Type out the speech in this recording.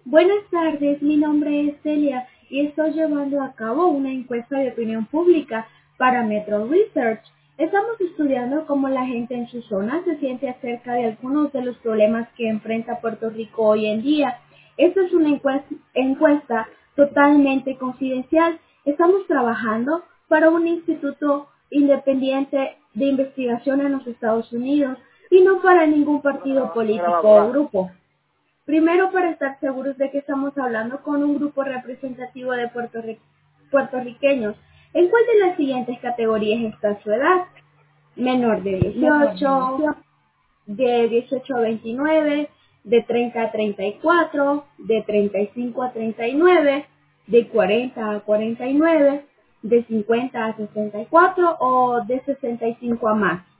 Buenas tardes, mi nombre es Celia y estoy llevando a cabo una encuesta de opinión pública para Metro Research. Estamos estudiando cómo la gente en su zona se siente acerca de algunos de los problemas que enfrenta Puerto Rico hoy en día. Esta es una encuesta totalmente confidencial. Estamos trabajando para un instituto independiente de investigación en los Estados Unidos y no para ningún partido político o grupo. Primero, para estar seguros de que estamos hablando con un grupo representativo de puertorriqueños, ¿en cuál de las siguientes categorías está su edad? Menor de 18, de 18 a 29, de 30 a 34, de 35 a 39, de 40 a 49, de 50 a 64 o de 65 a más.